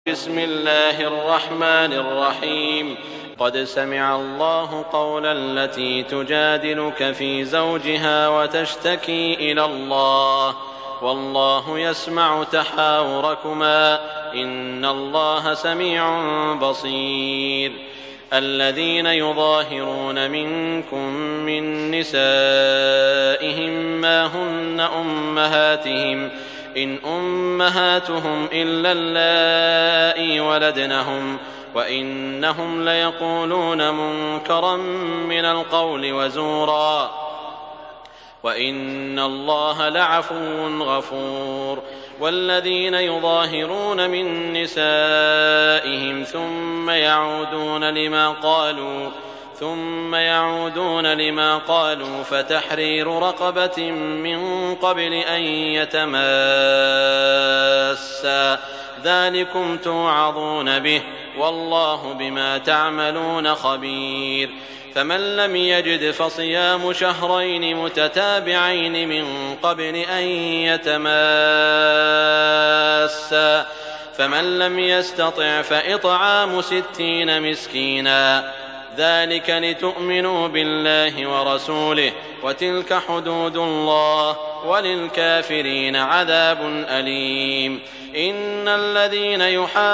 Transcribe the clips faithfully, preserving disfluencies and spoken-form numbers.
بسم الله الرحمن الرحيم. قد سمع الله قول التي تجادلك في زوجها وتشتكي إلى الله والله يسمع تحاوركما إن الله سميع بصير. الذين يظاهرون منكم من نسائهم ما هن أمهاتهم إن أمهاتهم إلا اللائي ولدنهم وإنهم ليقولون منكرا من القول وزورا وإن الله لعفو غفور. والذين يظاهرون من نسائهم ثم يعودون لما قالوا ثم يعودون لما قالوا فتحرير رقبة من قبل أن يتماسا ذلكم توعظون به والله بما تعملون خبير. فمن لم يجد فصيام شهرين متتابعين من قبل أن يتماسا فمن لم يستطع فإطعام ستين مسكينا ذلك لتؤمنوا بالله ورسوله وتلك حدود الله وللكافرين عذاب أليم. إن الذين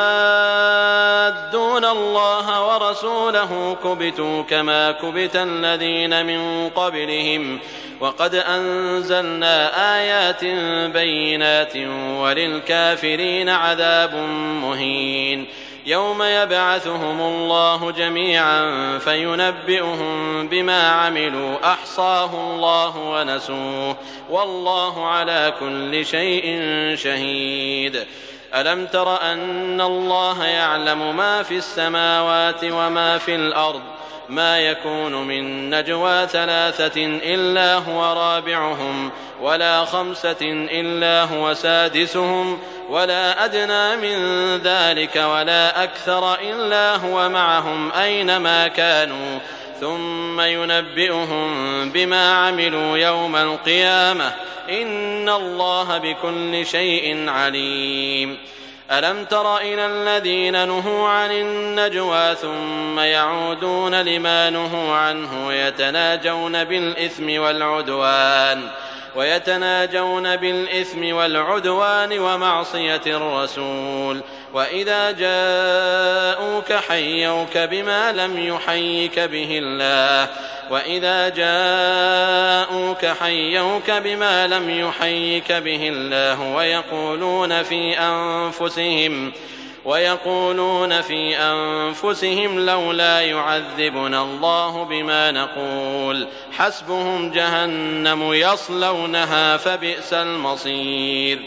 يحادون الله ورسوله كبتوا كما كبت الذين من قبلهم وقد أنزلنا آيات بينات وللكافرين عذاب مهين. يوم يبعثهم الله جميعا فينبئهم بما عملوا أحصاه الله ونسوه والله على كل شيء شهيد. ألم تر أن الله يعلم ما في السماوات وما في الأرض ما يكون من نجوى ثلاثة إلا هو رابعهم ولا خمسة إلا هو سادسهم ولا أدنى من ذلك ولا أكثر إلا هو معهم أينما كانوا ثم ينبئهم بما عملوا يوم القيامة إن الله بكل شيء عليم. ألم تر إلى الذين نهوا عن النجوى ثم يعودون لما نهوا عنه ويتناجون بالإثم والعدوان ويتناجون بالإثم والعدوان ومعصية الرسول وإذا جاءوك حيوك بما لم يحيك به الله وإذا جاءوك حيوك بما لم يحيك به الله ويقولون في أنفسهم ويقولون في أنفسهم لولا يعذبنا الله بما نقول حسبهم جهنم يصلونها فبئس المصير.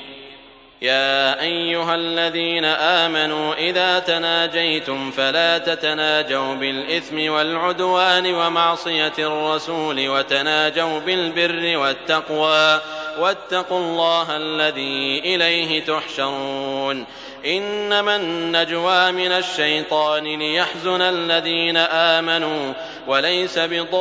يا أيها الذين آمنوا إذا تناجيتم فلا تتناجوا بالإثم والعدوان ومعصية الرسول وتناجوا بالبر والتقوى واتقوا الله الذي إليه تحشرون. إنما النجوى من الشيطان ليحزن الذين آمنوا وليس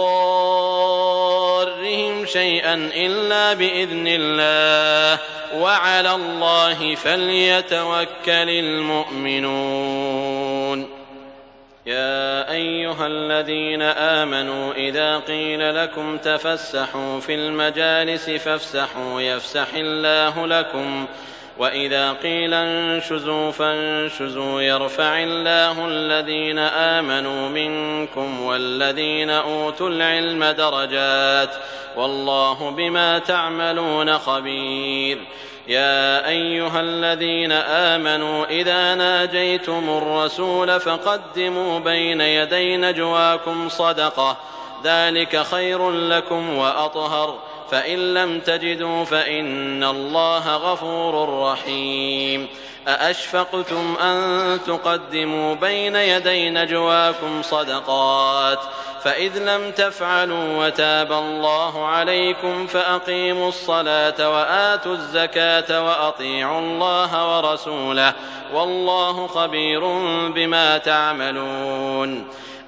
بضارهم شيئا إلا بإذن الله وعلى الله فليتوكل المؤمنون. يا أيها الذين آمنوا إذا قيل لكم تفسحوا في المجالس فافسحوا يفسح الله لكم وإذا قيل انشزوا فانشزوا يرفع الله الذين آمنوا منكم والذين أوتوا العلم درجات والله بما تعملون خبير. يا أيها الذين آمنوا إذا ناجيتم الرسول فقدموا بين يدي نجواكم صدقة ذلك خير لكم وأطهر فإن لم تجدوا فإن الله غفور رحيم. أأشفقتم أن تقدموا بين يدي نجواكم صدقات فإذ لم تفعلوا وتاب الله عليكم فأقيموا الصلاة وآتوا الزكاة وأطيعوا الله ورسوله والله خبير بما تعملون.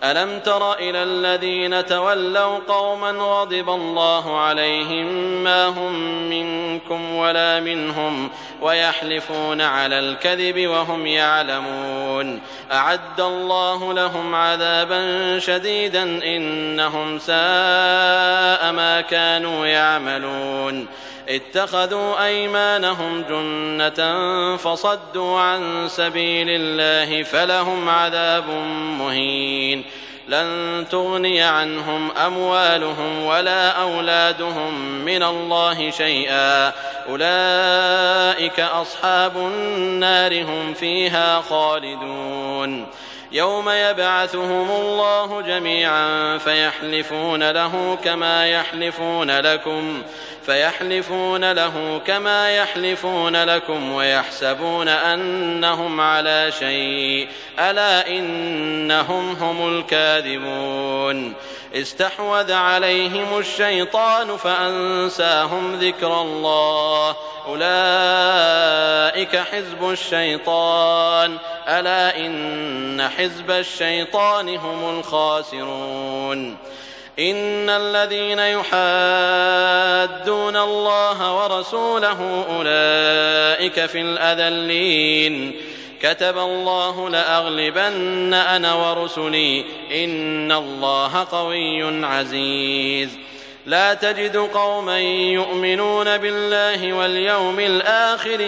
ألم تر إلى الذين تولوا قوما غضب الله عليهم ما هم منكم ولا منهم ويحلفون على الكذب وهم يعلمون أعد الله لهم عذابا شديدا إنهم ساء ما كانوا يعملون اتخذوا أيمانهم جنة فصدوا عن سبيل الله فلهم عذاب مهين لن تغني عنهم أموالهم ولا أولادهم من الله شيئا أولئك أصحاب النار هم فيها خالدون يوم يبعثهم الله جميعا فيحلفون له كما يحلفون لكم فيحلفون له كما يحلفون لكم ويحسبون أنهم على شيء ألا إنهم هم الكاذبون استحوذ عليهم الشيطان فأنساهم ذكر الله أولئك حزب الشيطان ألا إن حزب الشيطان هم الخاسرون إن الذين يحادون الله ورسوله أولئك في الأذلين كتب الله لأغلبن أنا ورسلي إن الله قوي عزيز لا تجد قوما يؤمنون بالله واليوم الآخر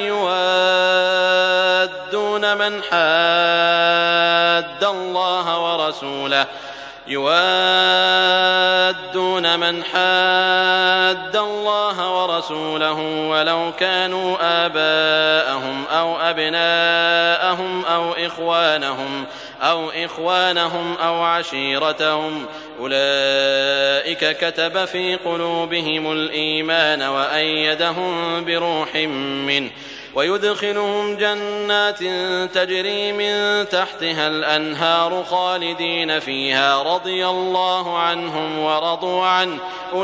يوادون من حاد الله ورسوله يوادون من حاد الله ورسوله ولو كانوا آباءهم أو أبناءهم أو إخوانهم أو إخوانهم أو عشيرتهم أولئك كتب في قلوبهم الإيمان وأيدهم بروح منه ويدخلهم جنات تجري من تحتها الأنهار خالدين فيها رضي الله عنهم ورضوا عنه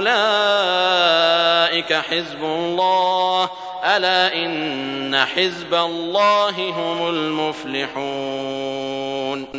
أولئك حزب الله ألا إن حزب الله هم المفلحون.